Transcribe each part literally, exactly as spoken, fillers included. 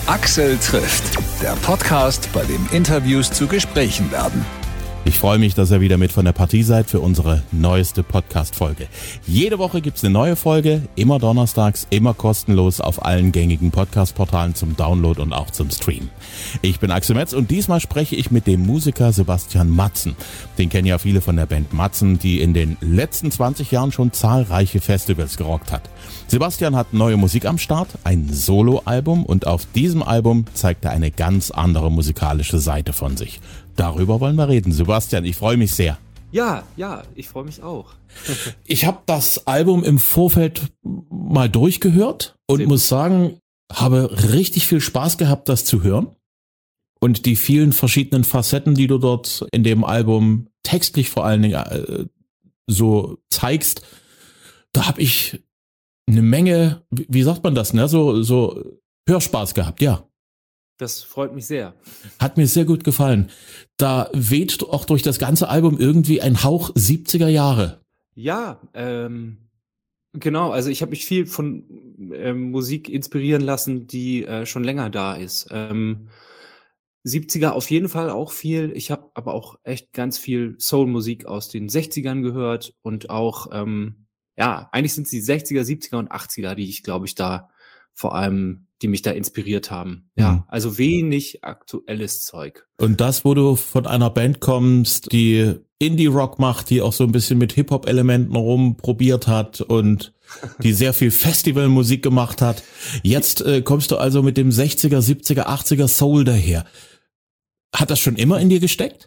Axel trifft, der Podcast, bei dem Interviews zu Gesprächen werden. Ich freue mich, dass ihr wieder mit von der Partie seid für unsere neueste Podcast-Folge. Jede Woche gibt's eine neue Folge, immer donnerstags, immer kostenlos auf allen gängigen Podcast-Portalen zum Download und auch zum Stream. Ich bin Axel Metz und diesmal spreche ich mit dem Musiker Sebastian Matzen. Den kennen ja viele von der Band Matzen, die in den letzten zwanzig Jahren schon zahlreiche Festivals gerockt hat. Sebastian hat neue Musik am Start, ein Soloalbum, und auf diesem Album zeigt er eine ganz andere musikalische Seite von sich. Darüber wollen wir reden. Sebastian, ich freue mich sehr. Ja, ja, ich freue mich auch. Ich habe das Album im Vorfeld mal durchgehört und sehr muss sagen, habe richtig viel Spaß gehabt, das zu hören. Und die vielen verschiedenen Facetten, die du dort in dem Album textlich vor allen Dingen äh, so zeigst, da habe ich eine Menge, wie sagt man das, ne? So, so Hörspaß gehabt, ja. Das freut mich sehr. Hat mir sehr gut gefallen. Da weht auch durch das ganze Album irgendwie ein Hauch siebziger Jahre. Ja, ähm, genau. Also ich habe mich viel von ähm, Musik inspirieren lassen, die äh, schon länger da ist. Ähm, siebziger auf jeden Fall auch viel. Ich habe aber auch echt ganz viel Soul-Musik aus den sechzigern gehört und auch, ähm, ja, eigentlich sind es die sechziger, siebziger und achtziger, die ich, glaube ich, da vor allem, die mich da inspiriert haben. Ja, mhm. Also wenig aktuelles Zeug. Und das, wo du von einer Band kommst, die Indie-Rock macht, die auch so ein bisschen mit Hip-Hop-Elementen rumprobiert hat und die sehr viel Festivalmusik gemacht hat. Jetzt äh, kommst du also mit dem sechziger, siebziger, achtziger Soul daher. Hat das schon immer in dir gesteckt?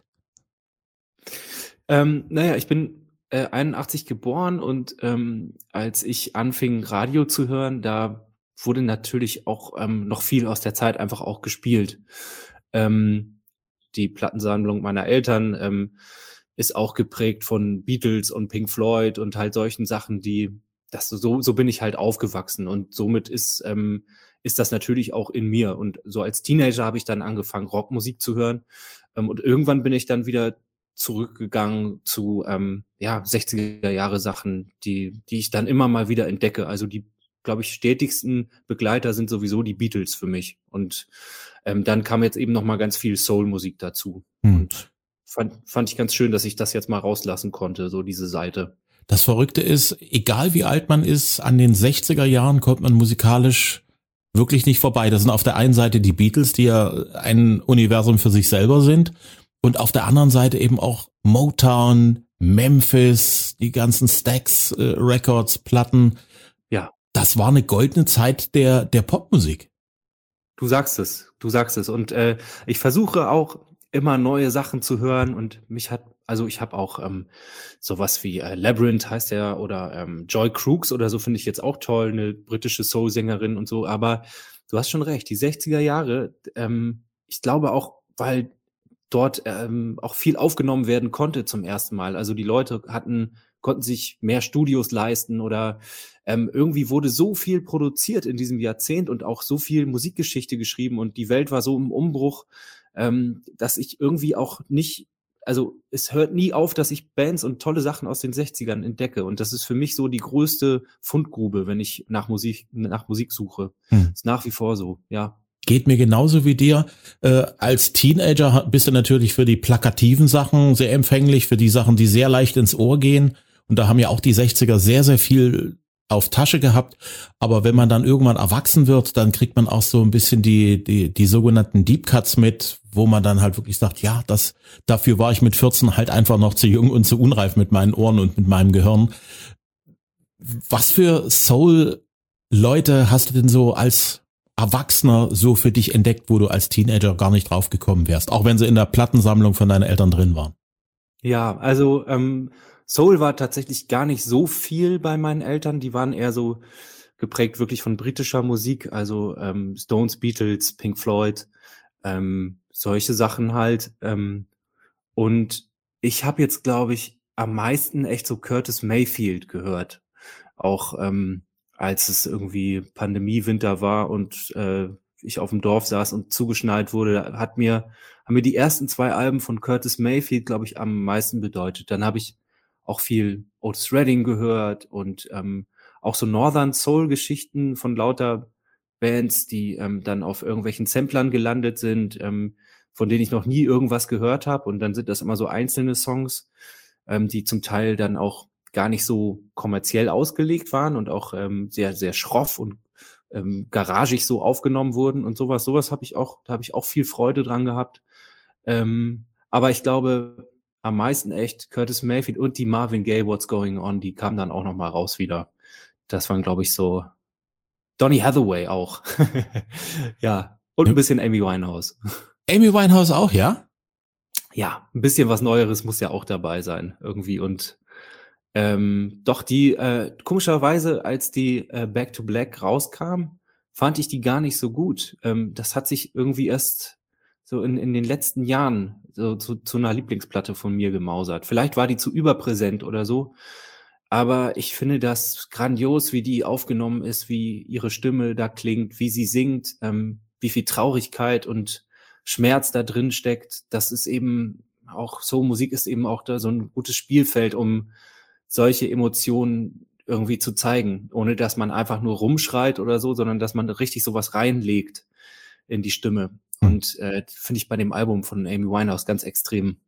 Ähm, naja, ich bin äh, einundachtzig geboren und ähm, als ich anfing, Radio zu hören, da wurde natürlich auch ähm, noch viel aus der Zeit einfach auch gespielt. Ähm, die Plattensammlung meiner Eltern ähm, ist auch geprägt von Beatles und Pink Floyd und halt solchen Sachen, die, das so so bin ich halt aufgewachsen und somit ist ähm, ist das natürlich auch in mir. Und so als Teenager habe ich dann angefangen, Rockmusik zu hören ähm, und irgendwann bin ich dann wieder zurückgegangen zu ähm, ja sechziger Jahre Sachen, die die ich dann immer mal wieder entdecke. Also die, glaube ich, stetigsten Begleiter sind sowieso die Beatles für mich. Und ähm, dann kam jetzt eben noch mal ganz viel Soul-Musik dazu. Hm. Und fand, fand ich ganz schön, dass ich das jetzt mal rauslassen konnte, so diese Seite. Das Verrückte ist, egal wie alt man ist, an den sechziger Jahren kommt man musikalisch wirklich nicht vorbei. Das sind auf der einen Seite die Beatles, die ja ein Universum für sich selber sind. Und auf der anderen Seite eben auch Motown, Memphis, die ganzen Stax äh, Records, Platten. Ja. Das war eine goldene Zeit der der Popmusik. Du sagst es, du sagst es. Und äh, ich versuche auch immer neue Sachen zu hören und mich hat, also ich habe auch ähm, sowas wie äh, Labyrinth heißt der oder ähm, Joy Crooks oder so, finde ich jetzt auch toll, eine britische Soul-Sängerin und so. Aber du hast schon recht, die sechziger Jahre, ähm, ich glaube auch, weil dort ähm, auch viel aufgenommen werden konnte zum ersten Mal. Also die Leute hatten konnten sich mehr Studios leisten oder ähm, irgendwie wurde so viel produziert in diesem Jahrzehnt und auch so viel Musikgeschichte geschrieben und die Welt war so im Umbruch, ähm, dass ich irgendwie auch nicht, also es hört nie auf, dass ich Bands und tolle Sachen aus den sechzigern entdecke und das ist für mich so die größte Fundgrube, wenn ich nach Musik nach Musik suche. Hm. Ist nach wie vor so, ja. Geht mir genauso wie dir. Äh, als Teenager bist du natürlich für die plakativen Sachen sehr empfänglich, für die Sachen, die sehr leicht ins Ohr gehen. Und da haben ja auch die sechziger sehr, sehr viel auf Tasche gehabt. Aber wenn man dann irgendwann erwachsen wird, dann kriegt man auch so ein bisschen die die die sogenannten Deep Cuts mit, wo man dann halt wirklich sagt, ja, das dafür war ich mit vierzehn halt einfach noch zu jung und zu unreif mit meinen Ohren und mit meinem Gehirn. Was für Soul-Leute hast du denn so als Erwachsener so für dich entdeckt, wo du als Teenager gar nicht drauf gekommen wärst, auch wenn sie in der Plattensammlung von deinen Eltern drin waren? Ja, also ähm, Soul war tatsächlich gar nicht so viel bei meinen Eltern. Die waren eher so geprägt wirklich von britischer Musik, also ähm, Stones, Beatles, Pink Floyd, ähm, solche Sachen halt. Ähm, und ich habe jetzt, glaube ich, am meisten echt so Curtis Mayfield gehört. Auch ähm, als es irgendwie Pandemie-Winter war und äh, ich auf dem Dorf saß und zugeschneit wurde, hat mir haben mir die ersten zwei Alben von Curtis Mayfield, glaube ich, am meisten bedeutet. Dann habe ich auch viel Otis Redding gehört und ähm, auch so Northern Soul-Geschichten von lauter Bands, die ähm, dann auf irgendwelchen Samplern gelandet sind, ähm, von denen ich noch nie irgendwas gehört habe. Und dann sind das immer so einzelne Songs, ähm, die zum Teil dann auch gar nicht so kommerziell ausgelegt waren und auch ähm, sehr, sehr schroff und ähm, garagig so aufgenommen wurden und sowas. Sowas habe ich auch, da habe ich auch viel Freude dran gehabt. Ähm, aber ich glaube, am meisten echt Curtis Mayfield und die Marvin Gaye What's Going On, die kamen dann auch noch mal raus wieder. Das waren, glaube ich, so Donny Hathaway auch. Ja, und ein bisschen Amy Winehouse. Amy Winehouse auch, ja? Ja, ein bisschen was Neueres muss ja auch dabei sein irgendwie. Und ähm, doch die, äh, komischerweise, als die äh, Back to Black rauskam, fand ich die gar nicht so gut. Ähm, das hat sich irgendwie erst so in, in den letzten Jahren so zu, zu einer Lieblingsplatte von mir gemausert. Vielleicht war die zu überpräsent oder so, aber ich finde das grandios, wie die aufgenommen ist, wie ihre Stimme da klingt, wie sie singt, ähm, wie viel Traurigkeit und Schmerz da drin steckt. Das ist eben auch so, Musik ist eben auch da so ein gutes Spielfeld, um solche Emotionen irgendwie zu zeigen, ohne dass man einfach nur rumschreit oder so, sondern dass man richtig sowas reinlegt in die Stimme. Und äh, finde ich bei dem Album von Amy Winehouse ganz extrem.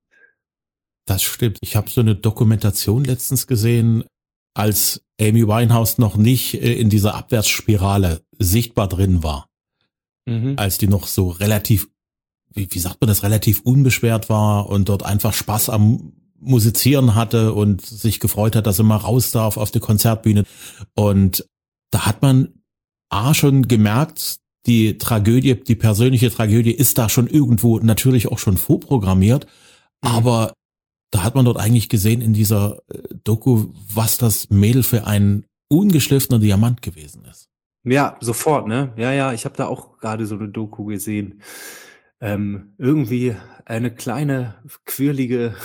Das stimmt. Ich habe so eine Dokumentation letztens gesehen, als Amy Winehouse noch nicht äh, in dieser Abwärtsspirale sichtbar drin war. Mhm. Als die noch so relativ, wie, wie sagt man das, relativ unbeschwert war und dort einfach Spaß am Musizieren hatte und sich gefreut hat, dass sie mal raus darf auf die Konzertbühne. Und da hat man A schon gemerkt, die Tragödie, die persönliche Tragödie ist da schon irgendwo natürlich auch schon vorprogrammiert, mhm. aber da hat man dort eigentlich gesehen in dieser Doku, was das Mädel für ein ungeschliffener Diamant gewesen ist. Ja, sofort, ne? Ja, ja, ich habe da auch gerade so eine Doku gesehen. Ähm, irgendwie eine kleine, quirlige,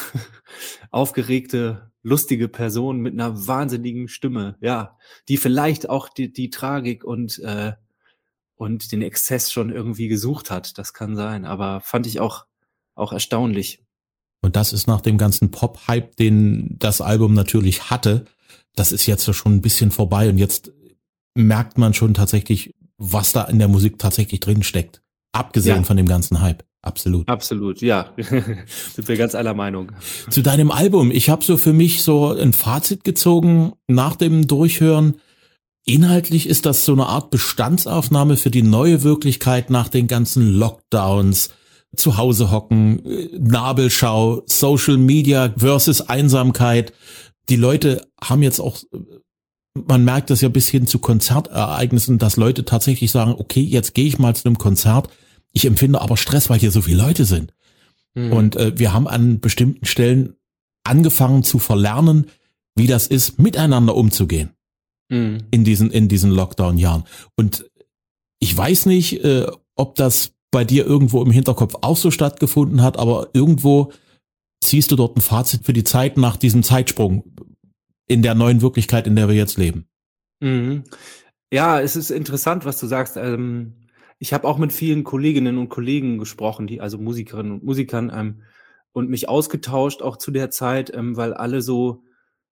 aufgeregte, lustige Person mit einer wahnsinnigen Stimme, ja, die vielleicht auch die, die Tragik und äh, und den Exzess schon irgendwie gesucht hat. Das kann sein, aber fand ich auch auch erstaunlich. Und das ist nach dem ganzen Pop-Hype, den das Album natürlich hatte, das ist jetzt schon ein bisschen vorbei und jetzt merkt man schon tatsächlich, was da in der Musik tatsächlich drin steckt. Abgesehen ja. von dem ganzen Hype. Absolut. Absolut, ja. Sind wir ganz aller Meinung. Zu deinem Album. Ich habe so für mich so ein Fazit gezogen nach dem Durchhören. Inhaltlich ist das so eine Art Bestandsaufnahme für die neue Wirklichkeit nach den ganzen Lockdowns, zu Hause hocken, Nabelschau, Social Media versus Einsamkeit. Die Leute haben jetzt auch, man merkt das ja bis hin zu Konzertereignissen, dass Leute tatsächlich sagen, okay, jetzt gehe ich mal zu einem Konzert. Ich empfinde aber Stress, weil hier so viele Leute sind. Mhm. Und äh, wir haben an bestimmten Stellen angefangen zu verlernen, wie das ist, miteinander umzugehen. Mhm. In diesen, in diesen Lockdown-Jahren. Und ich weiß nicht, äh, ob das bei dir irgendwo im Hinterkopf auch so stattgefunden hat, aber irgendwo ziehst du dort ein Fazit für die Zeit nach diesem Zeitsprung in der neuen Wirklichkeit, in der wir jetzt leben. Mhm. Ja, es ist interessant, was du sagst. Ähm, ich habe auch mit vielen Kolleginnen und Kollegen gesprochen, die also Musikerinnen und Musikern ähm, und mich ausgetauscht auch zu der Zeit, ähm, weil alle so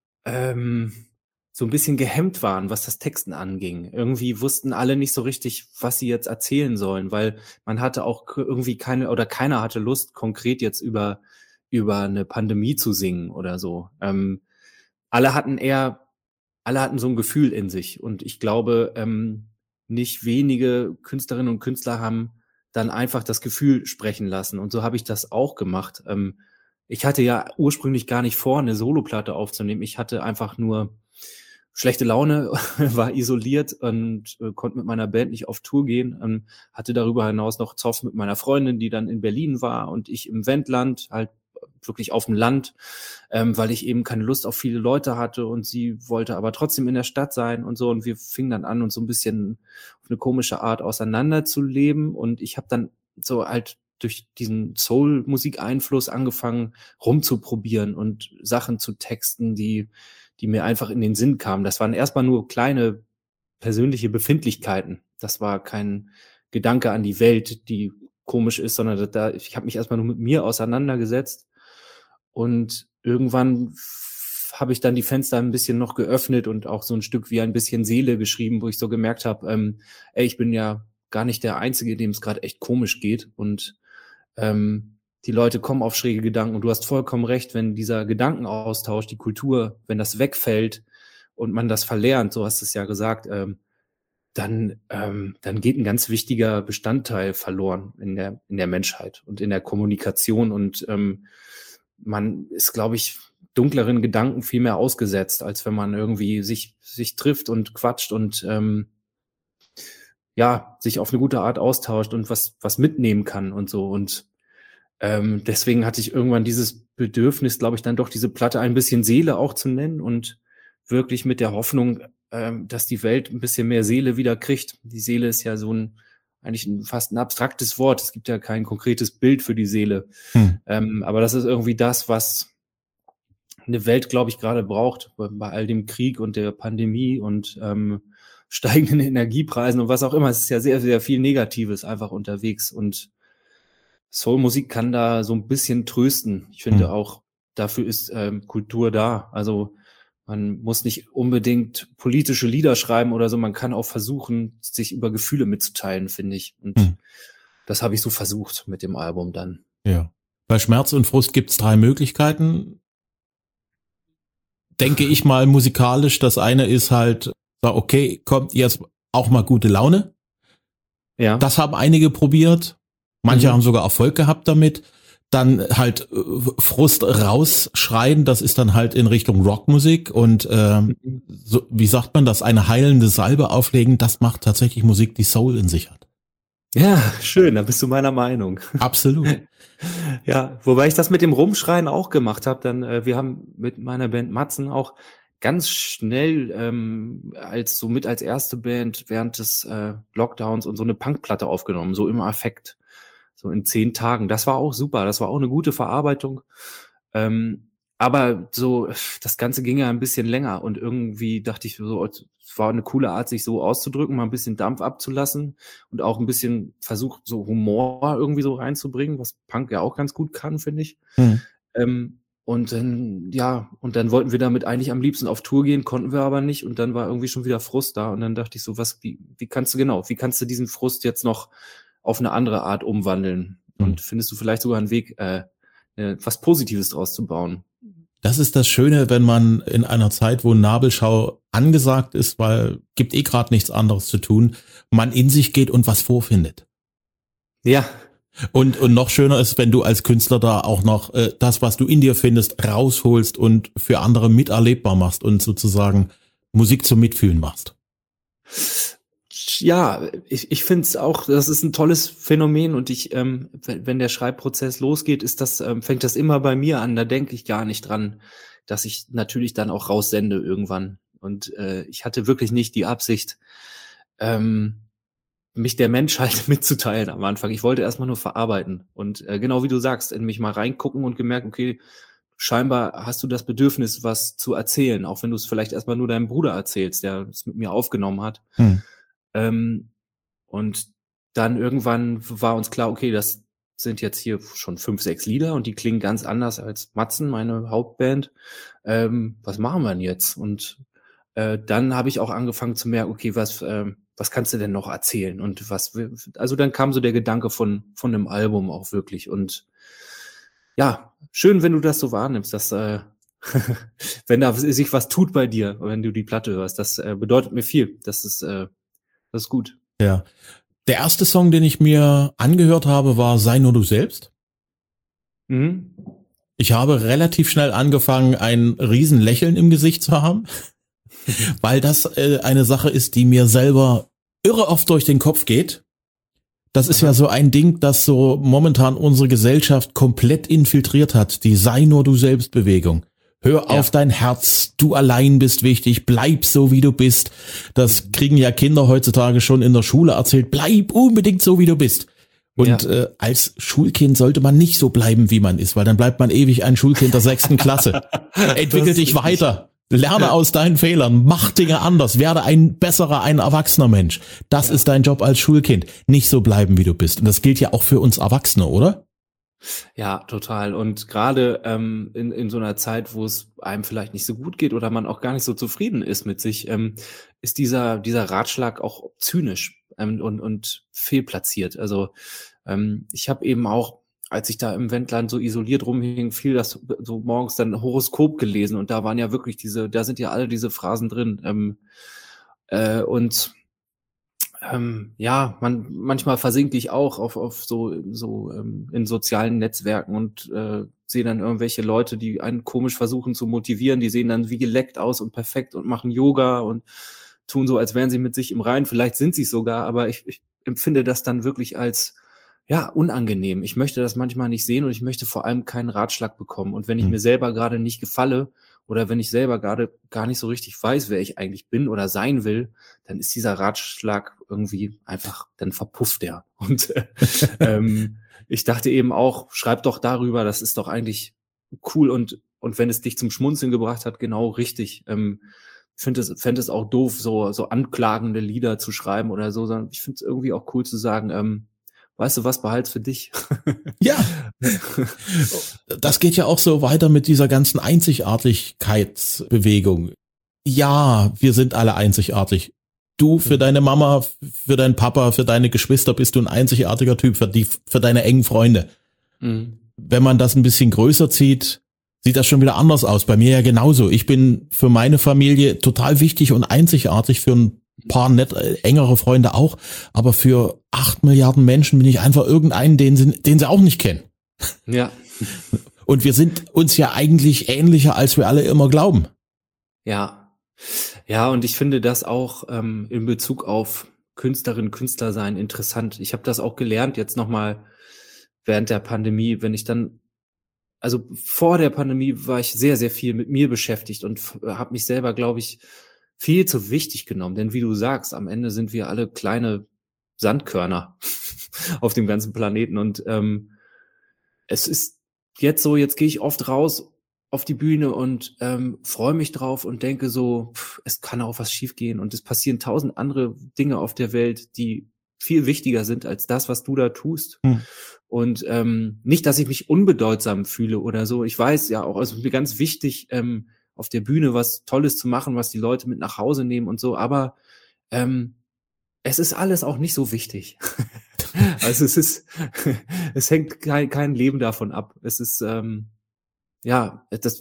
ähm, so ein bisschen gehemmt waren, was das Texten anging. Irgendwie wussten alle nicht so richtig, was sie jetzt erzählen sollen, weil man hatte auch irgendwie keine oder keiner hatte Lust, konkret jetzt über über eine Pandemie zu singen oder so. Ähm, alle hatten eher, alle hatten so ein Gefühl in sich und ich glaube, ähm, nicht wenige Künstlerinnen und Künstler haben dann einfach das Gefühl sprechen lassen und so habe ich das auch gemacht. Ähm, ich hatte ja ursprünglich gar nicht vor, eine Soloplatte aufzunehmen. Ich hatte einfach nur schlechte Laune, war isoliert und äh, konnte mit meiner Band nicht auf Tour gehen. Ähm, hatte darüber hinaus noch Zoff mit meiner Freundin, die dann in Berlin war und ich im Wendland, halt wirklich auf dem Land, ähm, weil ich eben keine Lust auf viele Leute hatte und sie wollte aber trotzdem in der Stadt sein und so. Und wir fingen dann an, uns so ein bisschen auf eine komische Art auseinanderzuleben. Und ich habe dann so halt durch diesen Soul-Musik-Einfluss angefangen, rumzuprobieren und Sachen zu texten, die die mir einfach in den Sinn kamen. Das waren erstmal nur kleine persönliche Befindlichkeiten. Das war kein Gedanke an die Welt, die komisch ist, sondern da, ich habe mich erstmal nur mit mir auseinandergesetzt und irgendwann habe ich dann die Fenster ein bisschen noch geöffnet und auch so ein Stück wie ein bisschen Seele geschrieben, wo ich so gemerkt habe, ähm, ey, ich bin ja gar nicht der Einzige, dem es gerade echt komisch geht und ähm, die Leute kommen auf schräge Gedanken und du hast vollkommen recht, wenn dieser Gedankenaustausch, die Kultur, wenn das wegfällt und man das verlernt, so hast du es ja gesagt, ähm, dann ähm, dann geht ein ganz wichtiger Bestandteil verloren in der in der Menschheit und in der Kommunikation und ähm, man ist, glaube ich, dunkleren Gedanken viel mehr ausgesetzt, als wenn man irgendwie sich sich trifft und quatscht und ähm, ja, sich auf eine gute Art austauscht und was was mitnehmen kann und so. Und ähm, deswegen hatte ich irgendwann dieses Bedürfnis, glaube ich, dann doch diese Platte ein bisschen Seele auch zu nennen und wirklich mit der Hoffnung, ähm, dass die Welt ein bisschen mehr Seele wieder kriegt. Die Seele ist ja so ein eigentlich ein, fast ein abstraktes Wort. Es gibt ja kein konkretes Bild für die Seele. Hm. Ähm, aber das ist irgendwie das, was eine Welt, glaube ich, gerade braucht, bei, bei all dem Krieg und der Pandemie und ähm, steigenden Energiepreisen und was auch immer. Es ist ja sehr, sehr viel Negatives einfach unterwegs und Soulmusik kann da so ein bisschen trösten. Ich finde hm. auch, dafür ist ähm, Kultur da. Also man muss nicht unbedingt politische Lieder schreiben oder so. Man kann auch versuchen, sich über Gefühle mitzuteilen, finde ich. Und hm. das habe ich so versucht mit dem Album dann. Ja. Bei Schmerz und Frust gibt's drei Möglichkeiten. Denke ich mal musikalisch. Das eine ist halt, okay, kommt jetzt auch mal gute Laune. Ja. Das haben einige probiert. Manche mhm. haben sogar Erfolg gehabt damit. Dann halt Frust rausschreien, das ist dann halt in Richtung Rockmusik und ähm, so, wie sagt man das, eine heilende Salbe auflegen, das macht tatsächlich Musik, die Soul in sich hat. Ja, schön, da bist du meiner Meinung. Absolut. Ja, wobei ich das mit dem Rumschreien auch gemacht habe, dann äh, wir haben mit meiner Band Matzen auch ganz schnell ähm, als so mit als erste Band während des äh, Lockdowns und so eine Punkplatte aufgenommen, so im Affekt. So in zehn Tagen. Das war auch super. Das war auch eine gute Verarbeitung. Ähm, aber so, das Ganze ging ja ein bisschen länger und irgendwie dachte ich so, es war eine coole Art, sich so auszudrücken, mal ein bisschen Dampf abzulassen und auch ein bisschen versucht, so Humor irgendwie so reinzubringen, was Punk ja auch ganz gut kann, finde ich. Mhm. Ähm, und dann, ja, und dann wollten wir damit eigentlich am liebsten auf Tour gehen, konnten wir aber nicht und dann war irgendwie schon wieder Frust da und dann dachte ich so, was, wie, wie kannst du genau, wie kannst du diesen Frust jetzt noch auf eine andere Art umwandeln und findest du vielleicht sogar einen Weg, äh, was Positives draus zu bauen. Das ist das Schöne, wenn man in einer Zeit, wo Nabelschau angesagt ist, weil gibt eh gerade nichts anderes zu tun, man in sich geht und was vorfindet. Ja. Und und noch schöner ist, wenn du als Künstler da auch noch äh, das, was du in dir findest, rausholst und für andere miterlebbar machst und sozusagen Musik zum Mitfühlen machst. Ja, ich, ich finde es auch, das ist ein tolles Phänomen und ich, ähm, wenn, wenn der Schreibprozess losgeht, ist das, ähm, fängt das immer bei mir an, da denke ich gar nicht dran, dass ich natürlich dann auch raussende irgendwann. Und äh, ich hatte wirklich nicht die Absicht, ähm, mich der Menschheit mitzuteilen am Anfang. Ich wollte erstmal nur verarbeiten und äh, genau wie du sagst, in mich mal reingucken und gemerkt, okay, scheinbar hast du das Bedürfnis, was zu erzählen, auch wenn du es vielleicht erstmal nur deinem Bruder erzählst, der es mit mir aufgenommen hat. Hm. Ähm, und dann irgendwann war uns klar, okay, das sind jetzt hier schon fünf, sechs Lieder und die klingen ganz anders als Matzen, meine Hauptband. Ähm, was machen wir denn jetzt? Und äh, dann habe ich auch angefangen zu merken, okay, was äh, was kannst du denn noch erzählen? Und was, also dann kam so der Gedanke von von einem Album auch wirklich. Und ja, schön, wenn du das so wahrnimmst, dass äh, wenn da sich was tut bei dir, wenn du die Platte hörst, das äh, bedeutet mir viel. Das ist äh, Das ist gut. Ja. Der erste Song, den ich mir angehört habe, war Sei nur du selbst. Mhm. Ich habe relativ schnell angefangen, ein riesen Lächeln im Gesicht zu haben, weil das äh, eine Sache ist, die mir selber irre oft durch den Kopf geht. Das ist ja so ein Ding, das so momentan unsere Gesellschaft komplett infiltriert hat, die Sei nur du selbst Bewegung. Hör ja. auf dein Herz, du allein bist wichtig, bleib so wie du bist. Das kriegen ja Kinder heutzutage schon in der Schule erzählt, bleib unbedingt so wie du bist. Und ja. äh, als Schulkind sollte man nicht so bleiben, wie man ist, weil dann bleibt man ewig ein Schulkind der sechsten Klasse. Entwickel dich weiter, lerne aus deinen Fehlern, mach Dinge anders, werde ein besserer, ein erwachsener Mensch. Das ja. ist dein Job als Schulkind, nicht so bleiben, wie du bist. Und das gilt ja auch für uns Erwachsene, oder? Ja, total. Und gerade ähm, in, in so einer Zeit, wo es einem vielleicht nicht so gut geht oder man auch gar nicht so zufrieden ist mit sich, ähm, ist dieser, dieser Ratschlag auch zynisch ähm, und, und fehlplatziert. Also ähm, ich habe eben auch, als ich da im Wendland so isoliert rumhing, viel das so morgens dann Horoskop gelesen und da waren ja wirklich diese, da sind ja alle diese Phrasen drin. Ähm, äh, und ähm, ja, man manchmal versinke ich auch auf auf so so ähm, in sozialen Netzwerken und äh, sehe dann irgendwelche Leute, die einen komisch versuchen zu motivieren. Die sehen dann wie geleckt aus und perfekt und machen Yoga und tun so, als wären sie mit sich im Reinen. Vielleicht sind sie es sogar, aber ich, ich empfinde das dann wirklich als ja unangenehm. Ich möchte das manchmal nicht sehen und ich möchte vor allem keinen Ratschlag bekommen. Und wenn ich Hm. mir selber gerade nicht gefalle oder wenn ich selber gerade gar nicht so richtig weiß, wer ich eigentlich bin oder sein will, dann ist dieser Ratschlag irgendwie einfach, dann verpufft der. Und äh, ähm, ich dachte eben auch, schreib doch darüber, das ist doch eigentlich cool und und wenn es dich zum Schmunzeln gebracht hat, genau richtig. Ähm, ich finde es, fände es auch doof, so so anklagende Lieder zu schreiben oder so, sondern ich finde es irgendwie auch cool zu sagen, ähm, weißt du was, behalt's für dich. Ja, das geht ja auch so weiter mit dieser ganzen Einzigartigkeitsbewegung. Ja, wir sind alle einzigartig. Du für deine Mama, für deinen Papa, für deine Geschwister bist du ein einzigartiger Typ, für die, für deine engen Freunde. Mhm. Wenn man das ein bisschen größer zieht, sieht das schon wieder anders aus. Bei mir ja genauso. Ich bin für meine Familie total wichtig und einzigartig, für ein paar nett, äh, engere Freunde auch, aber für acht Milliarden Menschen bin ich einfach irgendeinen, den sie, den sie auch nicht kennen. Ja. Und wir sind uns ja eigentlich ähnlicher, als wir alle immer glauben. Ja. Ja, und ich finde das auch ähm, in Bezug auf Künstlerinnen, Künstler sein interessant. Ich habe das auch gelernt jetzt nochmal während der Pandemie, wenn ich dann, also vor der Pandemie war ich sehr, sehr viel mit mir beschäftigt und habe mich selber, glaube ich, viel zu wichtig genommen. Denn wie du sagst, am Ende sind wir alle kleine Sandkörner auf dem ganzen Planeten und ähm, es ist jetzt so, jetzt gehe ich oft raus auf die Bühne und ähm, freue mich drauf und denke so, pff, es kann auch was schiefgehen und es passieren tausend andere Dinge auf der Welt, die viel wichtiger sind als das, was du da tust. Hm. Und ähm, nicht, dass ich mich unbedeutsam fühle oder so. Ich weiß ja auch, es ist mir ganz wichtig, ähm, auf der Bühne was Tolles zu machen, was die Leute mit nach Hause nehmen und so, aber ähm, es ist alles auch nicht so wichtig. Also es ist, es hängt kein, kein Leben davon ab. Es ist, ähm, ja, das,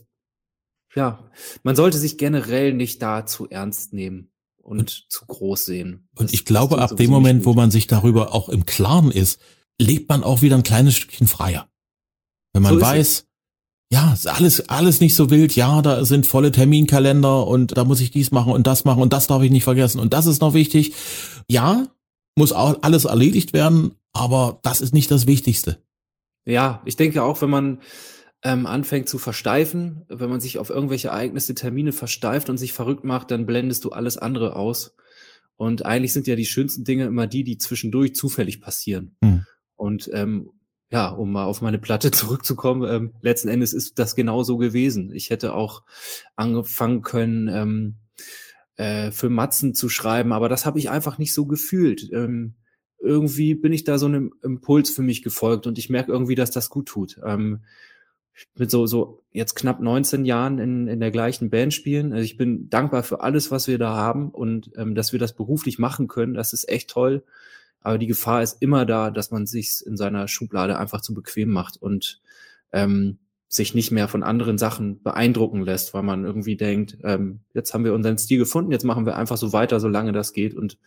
ja, man sollte sich generell nicht da zu ernst nehmen und, und zu groß sehen. Und das, ich glaube, ab dem Moment, wo man sich darüber auch im Klaren ist, lebt man auch wieder ein kleines Stückchen freier. Wenn man so weiß, es. Ja, ist alles, alles nicht so wild, ja, da sind volle Terminkalender und da muss ich dies machen und das machen und das darf ich nicht vergessen und das ist noch wichtig. Ja, muss auch alles erledigt werden, aber das ist nicht das Wichtigste. Ja, ich denke auch, wenn man ähm, anfängt zu versteifen, wenn man sich auf irgendwelche Ereignisse, Termine versteift und sich verrückt macht, dann blendest du alles andere aus. Und eigentlich sind ja die schönsten Dinge immer die, die zwischendurch zufällig passieren. Hm. Und ähm, ja, um mal auf meine Platte zurückzukommen, ähm, letzten Endes ist das genau so gewesen. Ich hätte auch angefangen können, ähm, äh, für Matzen zu schreiben, aber das habe ich einfach nicht so gefühlt. Ähm, irgendwie bin ich da so einem Impuls für mich gefolgt und ich merke irgendwie, dass das gut tut. Ähm, mit so so jetzt knapp neunzehn Jahren in in der gleichen Band spielen. Also ich bin dankbar für alles, was wir da haben und ähm, dass wir das beruflich machen können. Das ist echt toll. Aber die Gefahr ist immer da, dass man sich in seiner Schublade einfach zu bequem macht und ähm, sich nicht mehr von anderen Sachen beeindrucken lässt, weil man irgendwie denkt, ähm, jetzt haben wir unseren Stil gefunden, jetzt machen wir einfach so weiter, solange das geht. Und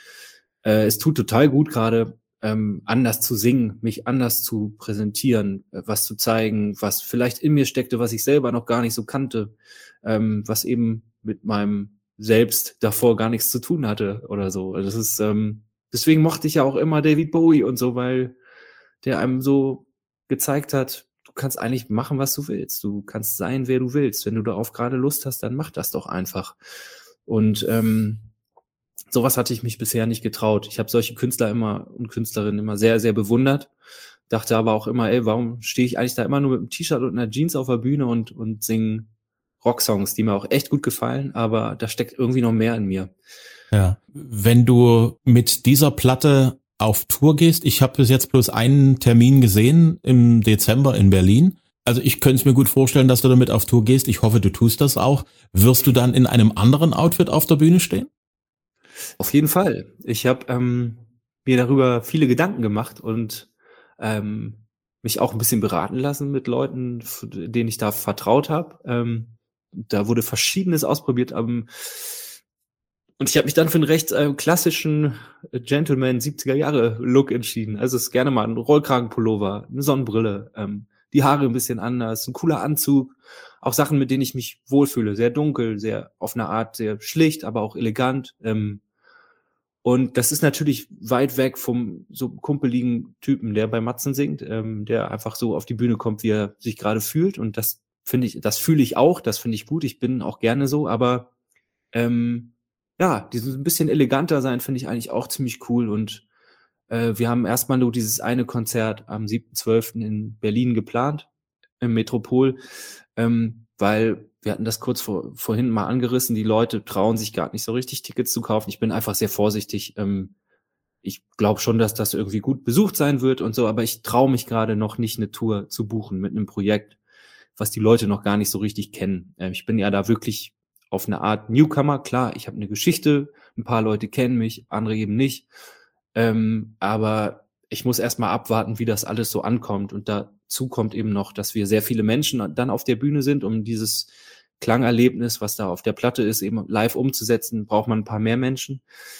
äh, es tut total gut gerade, ähm, anders zu singen, mich anders zu präsentieren, äh, was zu zeigen, was vielleicht in mir steckte, was ich selber noch gar nicht so kannte, ähm, was eben mit meinem Selbst davor gar nichts zu tun hatte oder so. Das ist ähm, deswegen mochte ich ja auch immer David Bowie und so, weil der einem so gezeigt hat, du kannst eigentlich machen, was du willst. Du kannst sein, wer du willst. Wenn du darauf gerade Lust hast, dann mach das doch einfach. Und ähm, sowas hatte ich mich bisher nicht getraut. Ich habe solche Künstler immer und Künstlerinnen immer sehr, sehr bewundert. Dachte aber auch immer, ey, warum stehe ich eigentlich da immer nur mit einem T-Shirt und einer Jeans auf der Bühne und, und singe Rocksongs, die mir auch echt gut gefallen, aber da steckt irgendwie noch mehr in mir. Ja, wenn du mit dieser Platte auf Tour gehst. Ich habe bis jetzt bloß einen Termin gesehen im Dezember in Berlin. Also ich könnte es mir gut vorstellen, dass du damit auf Tour gehst. Ich hoffe, du tust das auch. Wirst du dann in einem anderen Outfit auf der Bühne stehen? Auf jeden Fall. Ich habe ähm, mir darüber viele Gedanken gemacht und ähm, mich auch ein bisschen beraten lassen mit Leuten, f- denen ich da vertraut habe. Ähm, da wurde Verschiedenes ausprobiert. Ähm, und ich habe mich dann für einen recht äh, klassischen äh, Gentleman siebziger Jahre Look entschieden. Also es ist gerne mal ein Rollkragenpullover, eine Sonnenbrille, ähm, die Haare ein bisschen anders, ein cooler Anzug, auch Sachen, mit denen ich mich wohlfühle. Sehr dunkel, sehr auf eine Art sehr schlicht, aber auch elegant. Ähm, und das ist natürlich weit weg vom so kumpeligen Typen, der bei Matzen singt, ähm, der einfach so auf die Bühne kommt, wie er sich gerade fühlt. Und das finde ich, das fühle ich auch, das finde ich gut. Ich bin auch gerne so, aber ähm, ja, dieses ein bisschen eleganter sein finde ich eigentlich auch ziemlich cool. Und äh, wir haben erstmal nur dieses eine Konzert am siebten zwölften in Berlin geplant, im Metropol, ähm, weil wir hatten das kurz vor, vorhin mal angerissen, die Leute trauen sich gar nicht so richtig Tickets zu kaufen. Ich bin einfach sehr vorsichtig. Ähm, ich glaube schon, dass das irgendwie gut besucht sein wird und so, aber ich traue mich gerade noch nicht, eine Tour zu buchen mit einem Projekt, was die Leute noch gar nicht so richtig kennen. Äh, ich bin ja da wirklich auf eine Art Newcomer. Klar, ich habe eine Geschichte, ein paar Leute kennen mich, andere eben nicht. Ähm, aber ich muss erst mal abwarten, wie das alles so ankommt. Und dazu kommt eben noch, dass wir sehr viele Menschen dann auf der Bühne sind, um dieses Klangerlebnis, was da auf der Platte ist, eben live umzusetzen, braucht man ein paar mehr Menschen.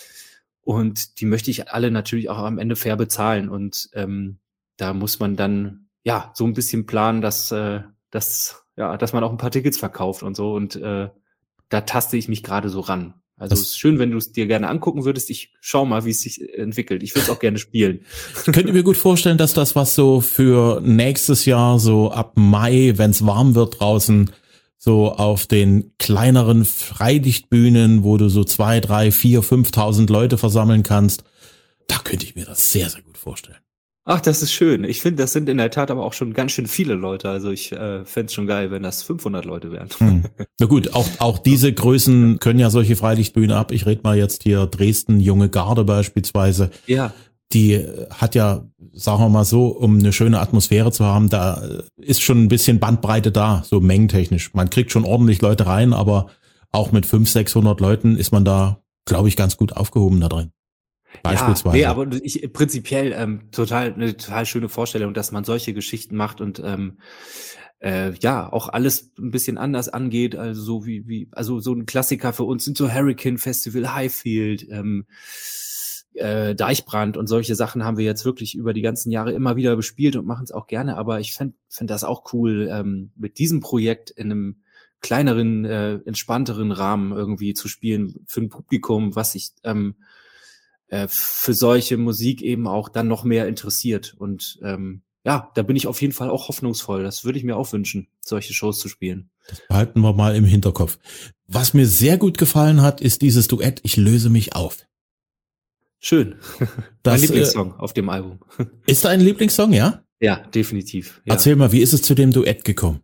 Und die möchte ich alle natürlich auch am Ende fair bezahlen. Und ähm, da muss man dann ja so ein bisschen planen, dass, äh, dass, ja, dass man auch ein paar Tickets verkauft und so. Und äh, da taste ich mich gerade so ran. Also Das- es ist schön, wenn du es dir gerne angucken würdest. Ich schau mal, wie es sich entwickelt. Ich würde es auch gerne spielen. Ich könnte mir gut vorstellen, dass das was so für nächstes Jahr, so ab Mai, wenn es warm wird draußen, so auf den kleineren Freilichtbühnen, wo du so zwei, drei, vier, fünftausend Leute versammeln kannst, da könnte ich mir das sehr, sehr gut vorstellen. Ach, das ist schön. Ich finde, das sind in der Tat aber auch schon ganz schön viele Leute. Also ich äh, fände es schon geil, wenn das fünfhundert Leute wären. Hm. Na gut, auch, auch diese Größen können ja solche Freilichtbühnen ab. Ich rede mal jetzt hier Dresden, Junge Garde beispielsweise. Ja, Die hat ja, sagen wir mal so, um eine schöne Atmosphäre zu haben, da ist schon ein bisschen Bandbreite da, so mengentechnisch. Man kriegt schon ordentlich Leute rein, aber auch mit fünfhundert, sechshundert Leuten ist man da, glaube ich, ganz gut aufgehoben da drin. Beispielsweise. Ja, nee, aber ich prinzipiell ähm, total eine total schöne Vorstellung, dass man solche Geschichten macht und ähm, äh, ja auch alles ein bisschen anders angeht. Also so wie wie also so ein Klassiker für uns sind so Hurricane Festival, Highfield, ähm, äh, Deichbrand und solche Sachen haben wir jetzt wirklich über die ganzen Jahre immer wieder bespielt und machen es auch gerne. Aber ich fänd find das auch cool, ähm, mit diesem Projekt in einem kleineren, äh, entspannteren Rahmen irgendwie zu spielen für ein Publikum, was sich ähm, äh, für solche Musik eben auch dann noch mehr interessiert. Und ähm, ja, da bin ich auf jeden Fall auch hoffnungsvoll. Das würde ich mir auch wünschen, solche Shows zu spielen. Das behalten wir mal im Hinterkopf. Was mir sehr gut gefallen hat, ist dieses Duett Ich löse mich auf. Schön. Das, mein Lieblingssong äh, auf dem Album. Ist dein Lieblingssong, ja? Ja, definitiv. Ja. Erzähl mal, wie ist es zu dem Duett gekommen?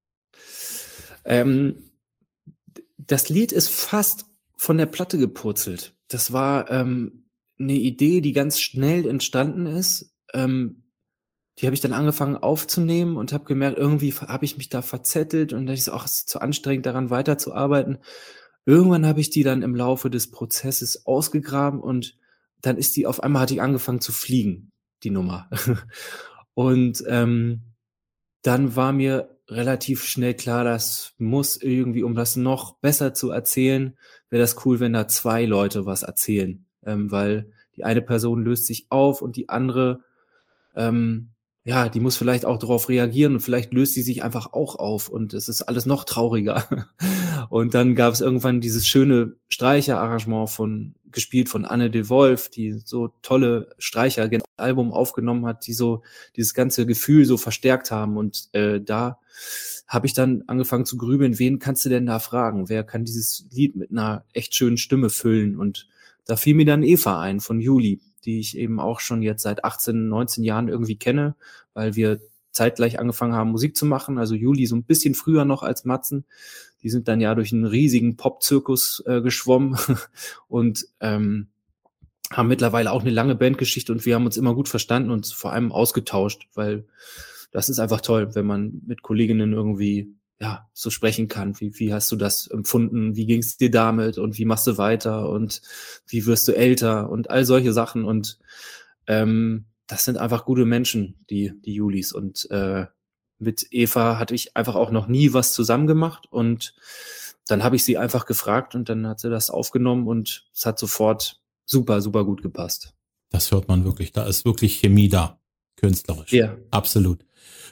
Ähm, das Lied ist fast von der Platte gepurzelt. Das war ähm, eine Idee, die ganz schnell entstanden ist. Ähm, die habe ich dann angefangen aufzunehmen und habe gemerkt, irgendwie habe ich mich da verzettelt und da ist auch es ist zu anstrengend, daran weiterzuarbeiten. Irgendwann habe ich die dann im Laufe des Prozesses ausgegraben und dann ist die auf einmal hat die angefangen zu fliegen, die Nummer. Und ähm, dann war mir relativ schnell klar, das muss irgendwie, um das noch besser zu erzählen, wäre das cool, wenn da zwei Leute was erzählen, ähm, weil die eine Person löst sich auf und die andere, ähm, ja, die muss vielleicht auch darauf reagieren und vielleicht löst sie sich einfach auch auf und es ist alles noch trauriger. Und dann gab es irgendwann dieses schöne Streicherarrangement von, gespielt von Anne de Wolf, die so tolle Streicher Album aufgenommen hat, die so dieses ganze Gefühl so verstärkt haben und äh, da habe ich dann angefangen zu grübeln, wen kannst du denn da fragen? Wer kann dieses Lied mit einer echt schönen Stimme füllen? Und da fiel mir dann Eva ein von Juli, die ich eben auch schon jetzt seit achtzehn, neunzehn Jahren irgendwie kenne, weil wir zeitgleich angefangen haben, Musik zu machen. Also Juli so ein bisschen früher noch als Matzen. Die sind dann ja durch einen riesigen Pop-Zirkus äh, geschwommen und ähm, haben mittlerweile auch eine lange Bandgeschichte und wir haben uns immer gut verstanden und vor allem ausgetauscht, weil das ist einfach toll, wenn man mit Kolleginnen irgendwie ja so sprechen kann. Wie, wie hast du das empfunden? Wie ging es dir damit? Und wie machst du weiter? Und wie wirst du älter? Und all solche Sachen. Und ähm, das sind einfach gute Menschen, die, die Julis. Und äh, mit Eva hatte ich einfach auch noch nie was zusammen gemacht. Und dann habe ich sie einfach gefragt und dann hat sie das aufgenommen und es hat sofort super, super gut gepasst. Das hört man wirklich. Da ist wirklich Chemie da. Künstlerisch. Ja. Absolut.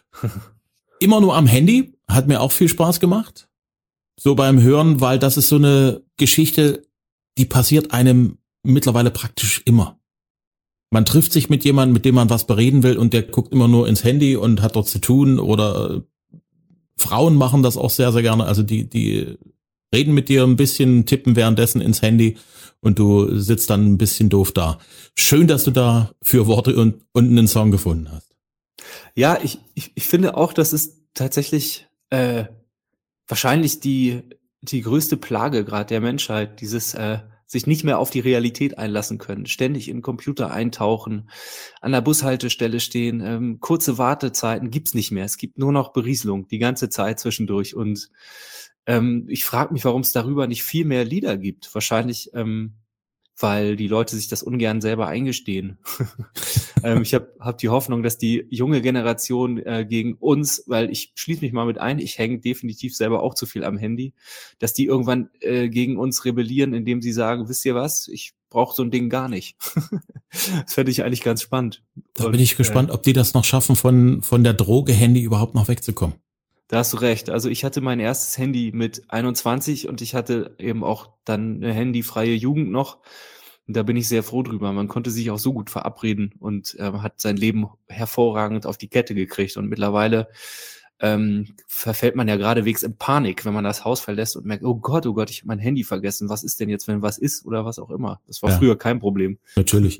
Immer nur am Handy. Hat mir auch viel Spaß gemacht. So beim Hören, weil das ist so eine Geschichte, die passiert einem mittlerweile praktisch immer. Man trifft sich mit jemandem, mit dem man was bereden will und der guckt immer nur ins Handy und hat dort zu tun oder Frauen machen das auch sehr, sehr gerne. Also die, die reden mit dir ein bisschen, tippen währenddessen ins Handy und du sitzt dann ein bisschen doof da. Schön, dass du da für Worte und, und einen Song gefunden hast. Ja, ich, ich, ich finde auch, das ist tatsächlich äh, wahrscheinlich die, die größte Plage gerade der Menschheit, dieses äh, sich nicht mehr auf die Realität einlassen können, ständig in den Computer eintauchen, an der Bushaltestelle stehen, ähm, kurze Wartezeiten gibt's nicht mehr. Es gibt nur noch Berieselung die ganze Zeit zwischendurch und ähm, ich frage mich, warum es darüber nicht viel mehr Lieder gibt. Wahrscheinlich, ähm, weil die Leute sich das ungern selber eingestehen. ähm, ich habe hab die Hoffnung, dass die junge Generation äh, gegen uns, weil ich schließe mich mal mit ein, ich hänge definitiv selber auch zu viel am Handy, dass die irgendwann äh, gegen uns rebellieren, indem sie sagen, wisst ihr was, ich brauche so ein Ding gar nicht. Das fände ich eigentlich ganz spannend. Da Und, bin ich gespannt, äh, ob die das noch schaffen, von, von der Droge Handy überhaupt noch wegzukommen. Da hast du recht. Also ich hatte mein erstes Handy mit einundzwanzig und ich hatte eben auch dann eine handyfreie Jugend noch. Und da bin ich sehr froh drüber. Man konnte sich auch so gut verabreden und äh, hat sein Leben hervorragend auf die Kette gekriegt. Und mittlerweile ähm, verfällt man ja geradewegs in Panik, wenn man das Haus verlässt und merkt, oh Gott, oh Gott, ich habe mein Handy vergessen. Was ist denn jetzt, wenn was ist oder was auch immer? Das war ja früher kein Problem. Natürlich.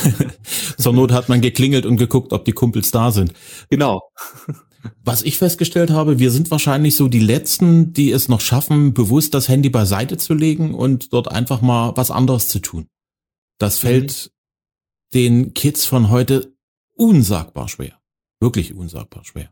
Zur Not hat man geklingelt und geguckt, ob die Kumpels da sind. Genau. Was ich festgestellt habe, wir sind wahrscheinlich so die Letzten, die es noch schaffen, bewusst das Handy beiseite zu legen und dort einfach mal was anderes zu tun. Das fällt mhm. den Kids von heute unsagbar schwer. Wirklich unsagbar schwer.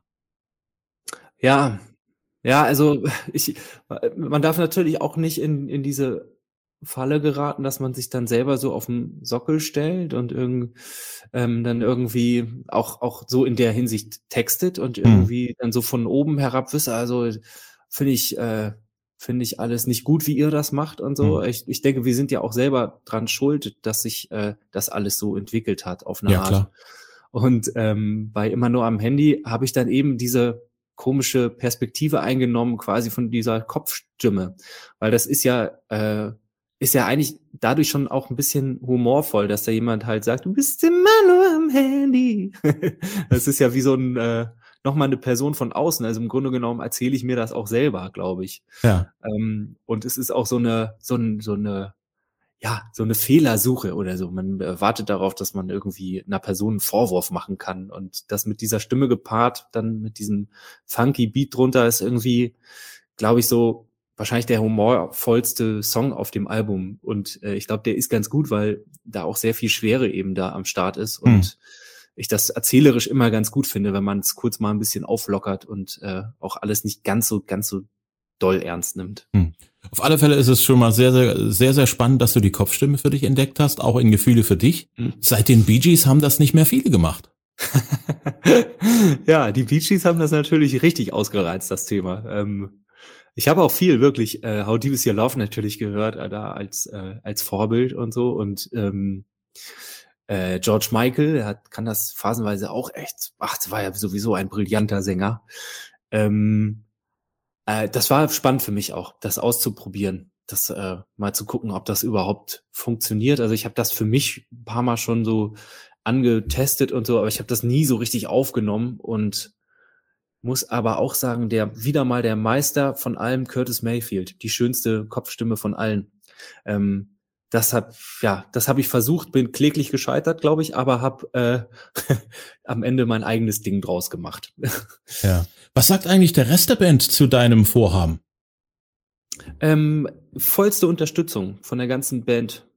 Ja, ja, also ich, man darf natürlich auch nicht in, in diese Falle geraten, dass man sich dann selber so auf den Sockel stellt und irgend, ähm, dann irgendwie auch auch so in der Hinsicht textet und irgendwie hm. dann so von oben herab wisse, also finde ich äh, finde ich alles nicht gut, wie ihr das macht und so. Hm. Ich, ich denke, wir sind ja auch selber dran schuld, dass sich äh, das alles so entwickelt hat auf eine ja, Art. Klar. Und ähm, bei immer nur am Handy habe ich dann eben diese komische Perspektive eingenommen, quasi von dieser Kopfstimme, weil das ist ja äh, ist ja eigentlich dadurch schon auch ein bisschen humorvoll, dass da jemand halt sagt, du bist immer nur am Handy. Das ist ja wie so ein äh, nochmal eine Person von außen. Also im Grunde genommen erzähle ich mir das auch selber, glaube ich. Ja. Ähm, und es ist auch so eine so, ein, so eine ja so eine Fehlersuche oder so. Man äh, wartet darauf, dass man irgendwie einer Person einen Vorwurf machen kann und das mit dieser Stimme gepaart, dann mit diesem funky Beat drunter ist irgendwie, glaube ich, so wahrscheinlich der humorvollste Song auf dem Album und äh, ich glaube, der ist ganz gut, weil da auch sehr viel Schwere eben da am Start ist und hm. ich das erzählerisch immer ganz gut finde, wenn man es kurz mal ein bisschen auflockert und äh, auch alles nicht ganz so ganz so doll ernst nimmt. Hm. Auf alle Fälle ist es schon mal sehr, sehr, sehr, sehr spannend, dass du die Kopfstimme für dich entdeckt hast, auch in Gefühle für dich. Hm. Seit den Bee Gees haben das nicht mehr viele gemacht. Ja, die Bee Gees haben das natürlich richtig ausgereizt, das Thema. Ähm, Ich habe auch viel wirklich äh, How Deep Is Your Love natürlich gehört, äh, da als äh, als Vorbild und so und ähm, äh, George Michael, der hat, kann das phasenweise auch echt, ach, das war ja sowieso ein brillanter Sänger. Ähm, äh, das war spannend für mich auch, das auszuprobieren, das äh, mal zu gucken, ob das überhaupt funktioniert. Also ich habe das für mich ein paar Mal schon so angetestet und so, aber ich habe das nie so richtig aufgenommen und muss aber auch sagen, der wieder mal der Meister von allem, Curtis Mayfield, die schönste Kopfstimme von allen. Ähm, das hab, ja, das habe ich versucht, bin kläglich gescheitert, glaube ich, aber habe äh, am Ende mein eigenes Ding draus gemacht. Ja. Was sagt eigentlich der Rest der Band zu deinem Vorhaben? Ähm, vollste Unterstützung von der ganzen Band.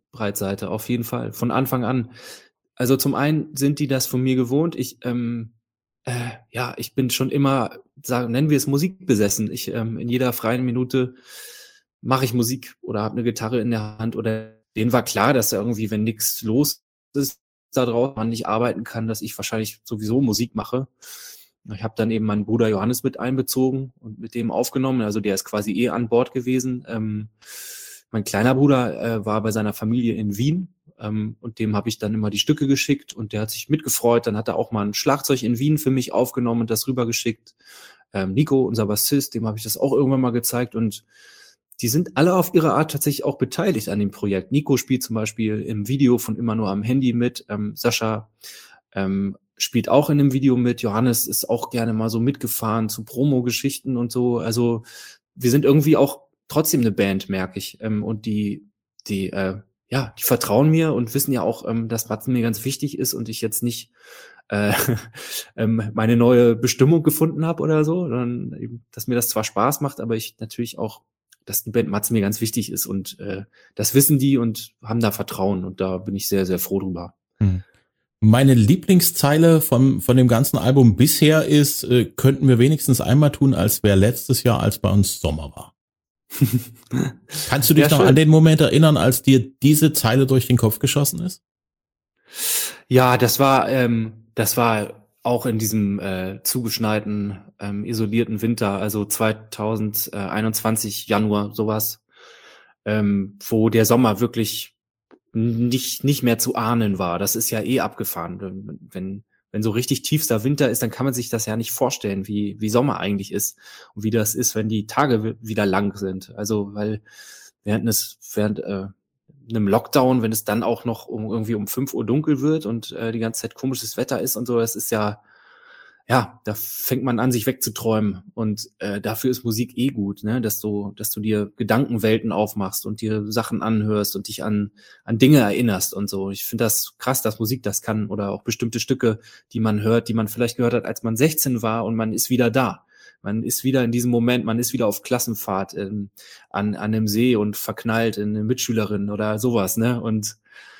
Breitseite, auf jeden Fall, von Anfang an. Also zum einen sind die das von mir gewohnt. Ich, ähm, äh, ja, ich bin schon immer, sagen, nennen wir es Musik besessen. Ich, ähm, in jeder freien Minute mache ich Musik oder habe eine Gitarre in der Hand oder denen war klar, dass irgendwie, wenn nichts los ist, da draußen man nicht arbeiten kann, dass ich wahrscheinlich sowieso Musik mache. Ich habe dann eben meinen Bruder Johannes mit einbezogen und mit dem aufgenommen. Also der ist quasi eh an Bord gewesen. Ähm, mein kleiner Bruder äh, war bei seiner Familie in Wien ähm, und dem habe ich dann immer die Stücke geschickt und der hat sich mitgefreut. Dann hat er auch mal ein Schlagzeug in Wien für mich aufgenommen und das rübergeschickt. Ähm, Nico, unser Bassist, dem habe ich das auch irgendwann mal gezeigt und die sind alle auf ihre Art tatsächlich auch beteiligt an dem Projekt. Nico spielt zum Beispiel im Video von Immer nur am Handy mit. Ähm, Sascha ähm, spielt auch in dem Video mit. Johannes ist auch gerne mal so mitgefahren zu Promo-Geschichten und so. Also wir sind irgendwie auch trotzdem eine Band, merke ich. Ähm, und die, die, äh, ja, die vertrauen mir und wissen ja auch, ähm, dass Matzen mir ganz wichtig ist und ich jetzt nicht äh, ähm, meine neue Bestimmung gefunden habe oder so, sondern eben, dass mir das zwar Spaß macht, aber ich natürlich auch, dass die Band Matzen mir ganz wichtig ist und äh, das wissen die und haben da Vertrauen und da bin ich sehr, sehr froh drüber. Hm. Meine Lieblingszeile von, von dem ganzen Album bisher ist, äh, könnten wir wenigstens einmal tun, als wäre letztes Jahr, als bei uns Sommer war. Kannst du dich ja, noch schön an den Moment erinnern, als dir diese Zeile durch den Kopf geschossen ist? Ja, das war, ähm, das war auch in diesem äh, zugeschneiten, ähm, isolierten Winter, also zwanzig einundzwanzig Januar, sowas, ähm, wo der Sommer wirklich nicht nicht mehr zu ahnen war. Das ist ja eh abgefahren. Wenn, wenn, wenn so richtig tiefster Winter ist, dann kann man sich das ja nicht vorstellen, wie wie Sommer eigentlich ist und wie das ist, wenn die Tage wieder lang sind. Also, weil während es, während äh, einem Lockdown, wenn es dann auch noch um irgendwie um fünf Uhr dunkel wird und äh, die ganze Zeit komisches Wetter ist und so, das ist ja, ja, da fängt man an, sich wegzuträumen und äh, dafür ist Musik eh gut, ne, dass du, dass du dir Gedankenwelten aufmachst und dir Sachen anhörst und dich an an Dinge erinnerst und so. Ich finde das krass, dass Musik das kann oder auch bestimmte Stücke, die man hört, die man vielleicht gehört hat, als man sechzehn war und man ist wieder da. Man ist wieder in diesem Moment, man ist wieder auf Klassenfahrt in, an an einem See und verknallt in eine Mitschülerin oder sowas, ne? Und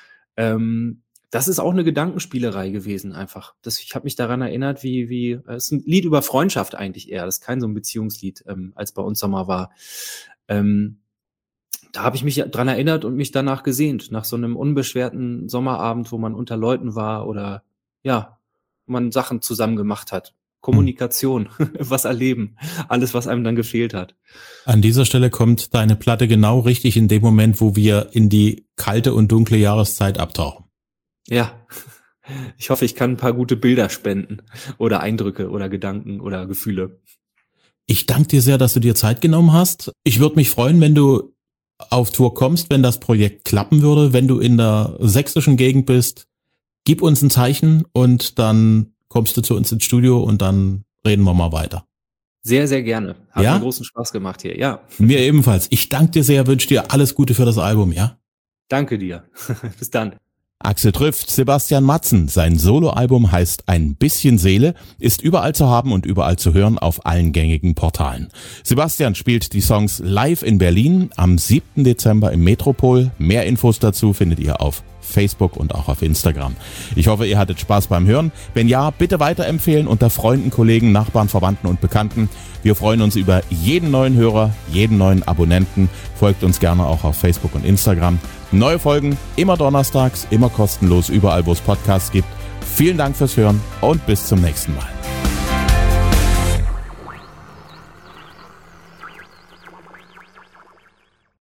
ähm, das ist auch eine Gedankenspielerei gewesen einfach. Das, ich habe mich daran erinnert, wie wie es ist ein Lied über Freundschaft eigentlich eher. Das ist kein so ein Beziehungslied, ähm, als bei uns Sommer war. Ähm, da habe ich mich dran erinnert und mich danach gesehnt, nach so einem unbeschwerten Sommerabend, wo man unter Leuten war oder ja, wo man Sachen zusammen gemacht hat. Kommunikation, was erleben, alles, was einem dann gefehlt hat. An dieser Stelle kommt deine Platte genau richtig in dem Moment, wo wir in die kalte und dunkle Jahreszeit abtauchen. Ja, ich hoffe, ich kann ein paar gute Bilder spenden oder Eindrücke oder Gedanken oder Gefühle. Ich danke dir sehr, dass du dir Zeit genommen hast. Ich würde mich freuen, wenn du auf Tour kommst, wenn das Projekt klappen würde, wenn du in der sächsischen Gegend bist. Gib uns ein Zeichen und dann kommst du zu uns ins Studio und dann reden wir mal weiter. Sehr, sehr gerne. Hat ja? mir großen Spaß gemacht hier, ja. Mir ebenfalls. Ich danke dir sehr, wünsche dir alles Gute für das Album, ja? Danke dir. Bis dann. Axel trifft Sebastian Matzen. Sein Soloalbum heißt Ein bisschen Seele, ist überall zu haben und überall zu hören auf allen gängigen Portalen. Sebastian spielt die Songs live in Berlin am siebten Dezember im Metropol. Mehr Infos dazu findet ihr auf Facebook und auch auf Instagram. Ich hoffe, ihr hattet Spaß beim Hören. Wenn ja, bitte weiterempfehlen unter Freunden, Kollegen, Nachbarn, Verwandten und Bekannten. Wir freuen uns über jeden neuen Hörer, jeden neuen Abonnenten. Folgt uns gerne auch auf Facebook und Instagram. Neue Folgen immer donnerstags, immer kostenlos, überall wo es Podcasts gibt. Vielen Dank fürs Hören und bis zum nächsten Mal.